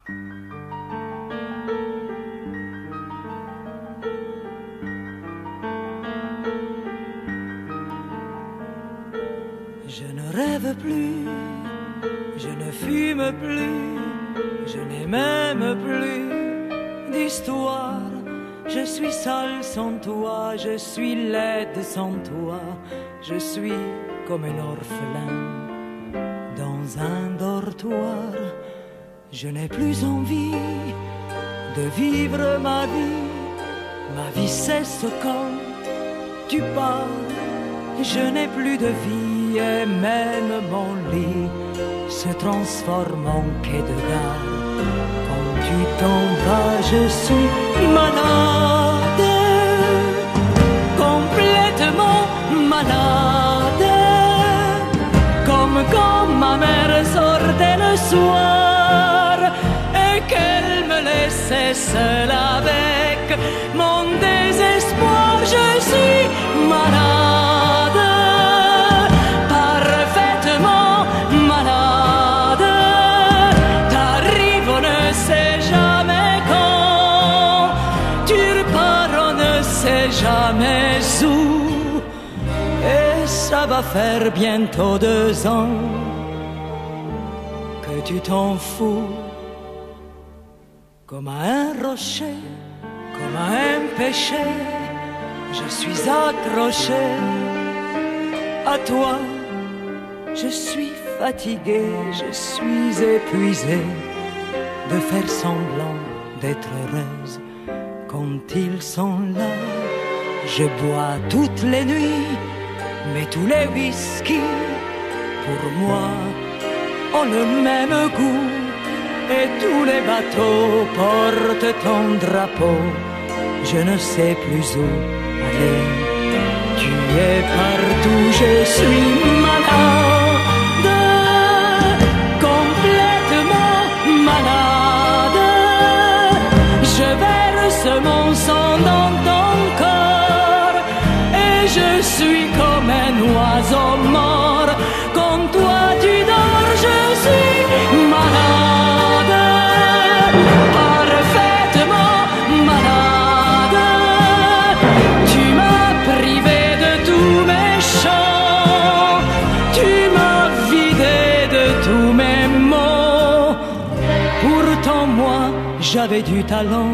Je ne rêve plus, je ne fume plus, je n'ai même plus d'histoire. Je suis seule sans toi, je suis laide sans toi, je suis comme un orphelin dans un dortoir. Je n'ai plus envie de vivre ma vie cesse quand tu pars. Je n'ai plus de vie et même mon lit se transforme en quai de gare. Quand tu t'en vas, je suis malade, complètement malade, comme quand ma mère sortait le soir et qu'elle me laissait seule avec mon désespoir. Je suis malade, parfaitement malade. T'arrives, on ne sait jamais quand, tu repars, on ne sait jamais où. Et ça va faire bientôt 2 ans que tu t'en fous. Comme à un rocher, comme à un péché, je suis accroché à toi. Je suis fatigué, je suis épuisé de faire semblant d'être heureuse quand ils sont là. Je bois toutes les nuits, mais tous les whisky pour moi ont le même goût. Et tous les bateaux portent ton drapeau. Je ne sais plus où aller. Tu es partout, je suis malade, complètement malade. Je verse mon sang dans ton corps et je suis comme un oiseau mort. Quand toi tu dors, je suis malade, parfaitement malade. Tu m'as privé de tous mes chants, tu m'as vidé de tous mes mots. Pourtant moi j'avais du talent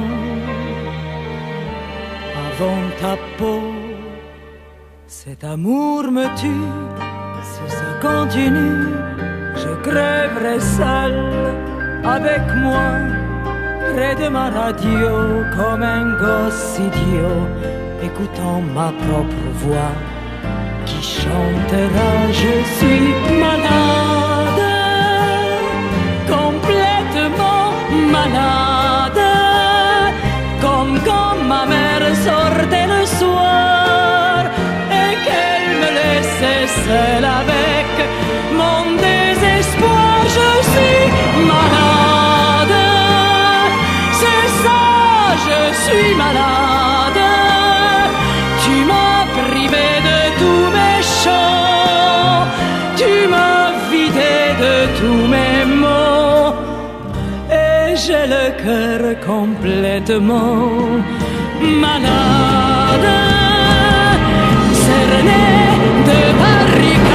avant ta peau. Cet amour me tue, si ça continue, je crèverai seul avec moi, près de ma radio, comme un gosse idiot, écoutant ma propre voix qui chantera. Je suis malade, complètement malade, comme quand ma mère sortait le soir et qu'elle me laissait seule avec mon désespoir. Je suis malade, c'est ça, je suis malade. Tu m'as privé de tous mes chants, tu m'as vidé de tous mes mots, et j'ai le cœur complètement malade, cerné de barricades.